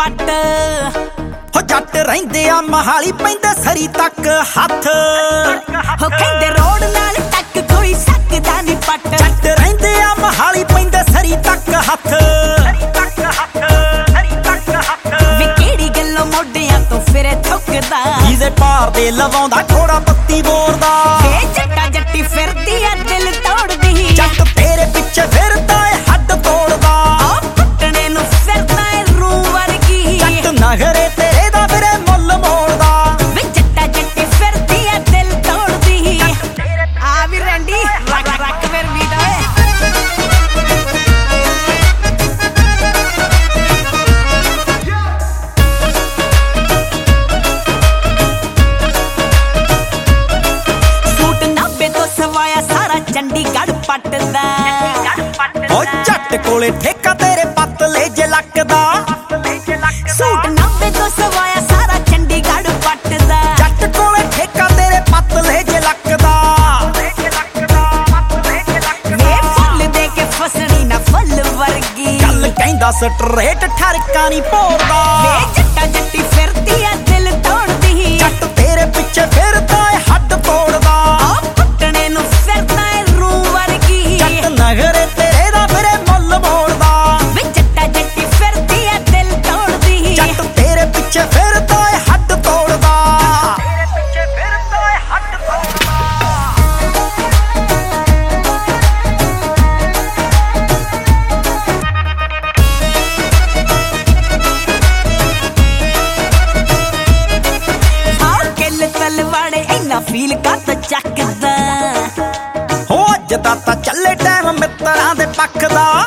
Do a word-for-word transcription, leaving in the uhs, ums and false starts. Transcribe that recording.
ਪੱਟ ਹੋ ਜੱਟ ਰਹਿੰਦੇ ਆ ਮਹਾਲੀ ਪੈਂਦੇ ਸਰੀ ਤੱਕ ਹੱਥ ਹੋ ਕਹਿੰਦੇ ਰੋਡ ਨਾਲ ਟੱਕ ਕੋਈ ਸਕਦਾ ਨਹੀਂ ਪੱਟ ਜੱਟ ਰਹਿੰਦੇ ਆ ਮਹਾਲੀ ਪੈਂਦੇ ਸਰੀ ਤੱਕ ਹੱਥ ਵੀ ਕਿਹੜੀ ਗੱਲੋਂ ਮੋਢਿਆਂ ਤੋਂ ਫਿਰੇ ਥੁੱਕਦਾ ਜਿਹਦੇ ਭਾਰ ਦੇ ਲਵਾਉਂਦਾ ਥੋੜਾ ਬੱਤੀ ਬੋਰਦਾ ਵੇ ਜੱਟਾ ਜੱਟੀ ਫਿਰਦੀ ਆ ਦਿਲ ਤੋੜਦੀ ਜੱਟ ਤੇਰੇ ਪਿੱਛੇ ਫਿਰਦਾ ਏ ਹੱਡ ਤੋੜਦਾ ਆ ਪੱਟਣੇ ਨੂੰ ਫਿਰਦਾ ਏ ਰੂਹ ਵਰਗੀ ਜੱਟ ਨਗਰੇ ਤੇਰੇ ਦਾ ਵੀਰੇ ਮੁੱਲ ਮੋੜਦਾ ਵੇ ਜੱਟਾ ਜੱਟੀ ਫਿਰਦੀ ਆ ਦਿਲ ਤੋੜਦੀ ਆ ਵੀ ਰੰਡੀ ਰੱਖ ਰੱਖ ਫਿਰ ਮੀਟ ਓਏ ਚੰਡੀਗੜ੍ਹ ਪੱਟਦਾ ਓ ਜੱਟ ਕੋਲੇ ਠੇਕਾ ਤੇਰੇ ਪਤਲੇ ਜੇ ਲੱਕਦਾ ਸੂਟ ਨੱਬੇ ਤੋਂ ਸਵਾਇਆ ਸਾਰਾ ਚੰਡੀਗੜ੍ਹ ਪੱਟਦਾ ਜੱਟ ਕੋਲੇ ਠੇਕਾ ਤੇਰੇ ਪਤਲੇ ਜੇ ਲੱਕਦਾ ਵੇ ਫੁੱਲ ਦੇ ਕੇ ਫਸਣੀ ਨਾ ਫੁੱਲ ਵਰਗੀ ਗੱਲ ਕਹਿੰਦਾ ਸਟਰੇਟ ਠਰਕਾ ਨਹੀਂ ਪੋੜਦਾ ਵੇ ਜੱਟਾ ਜੱਟੀ ਫਿਰਦੀ ਆ ਦਿਲ ਤੋੜਦੀ ਜੱਟ ਤੇਰੇ ਪਿੱਛੇ ਫਿਰਦਾ ਏ ਹੱਡ ਤੋੜਦਾ ਆ ਪੱਟਣੇ ਨੂੰ ਫਿਰਦਾ ਏ ਰੂਹ ਵਰਗੀ ਜੱਟ ਨਗਰੇ ਤੇਰੇ ਦਾ ਵੀਰੇ ਮੁੱਲ ਮੋੜਦਾ ਵੇ ਜੱਟਾ ਜੱਟੀ ਫਿਰਦੀ ਆ ਦਿਲ ਤੋੜਦੀ ਜੱਟ ਤੇਰੇ ਪਿੱਛੇ ਫਿਰਦਾ ਏ ਹੱਡ ਤੋੜਦਾ ਤੇਰੇ ਪਿੱਛੇ ਫਿਰਦਾ ਏ ਹੱਡ ਤੋੜਦਾ ਆ ਕਿੱਲ ਤਲਵਾੜੇ ਇੰਨਾ ਫੀਲ ਕਰਦਾ ਚੱਕਦਾ ਹੋ ਅੱਜ ਦਾ ਤਾਂ ਚੱਲੇ ਟਾਈਮ ਮਿੱਤਰਾਂ ਦੇ ਪੱਖ ਦਾ